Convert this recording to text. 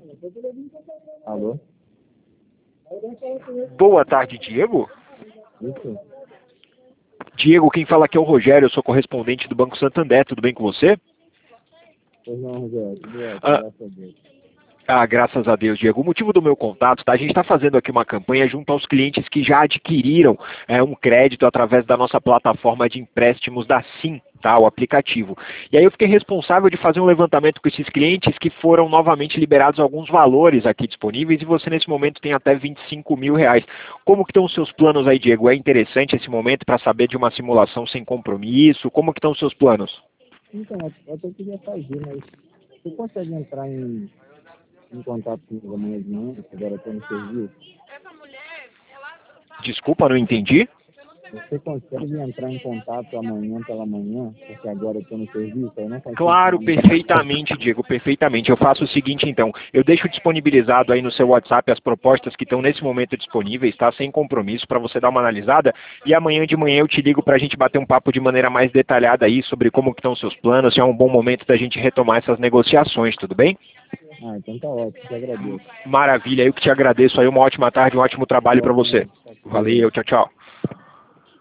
Alô? Boa tarde, Diego. Isso? Diego, quem fala aqui é o Rogério, eu sou correspondente do Banco Santander, tudo bem com você? Pois não, Rogério. Tudo ótimo, Ah, graças a Deus. graças a Deus, Diego. O motivo do meu contato, tá? A gente está fazendo aqui uma campanha junto aos clientes que já adquiriram um crédito através da nossa plataforma de empréstimos da Sim, tá? O aplicativo. E aí eu fiquei responsável de fazer um levantamento com esses clientes que foram novamente liberados alguns valores aqui disponíveis e você nesse momento tem até R$ 25.000. Como que estão os seus planos aí, Diego? É interessante esse momento para saber de uma simulação sem compromisso? Como que estão os seus planos? Então, eu até queria fazer, mas você consegue entrar em contato comigo amanhã de manhã, que agora eu estou no serviço? Desculpa, não entendi. Você consegue entrar em contato amanhã pela manhã, porque agora eu estou no serviço, eu não consigo Claro, tomar muito. perfeitamente, Diego, perfeitamente. Eu faço o seguinte, então, eu deixo disponibilizado aí no seu WhatsApp as propostas que estão nesse momento disponíveis, tá? Sem compromisso, para você dar uma analisada. E amanhã de manhã eu te ligo para a gente bater um papo de maneira mais detalhada aí sobre como que estão os seus planos, se é um bom momento da gente retomar essas negociações, tudo bem? Ah, então tá ótimo, te agradeço. Maravilha, eu que te agradeço aí, uma ótima tarde, um ótimo trabalho para você. Igualmente, tá com Deus. Valeu, tchau, tchau.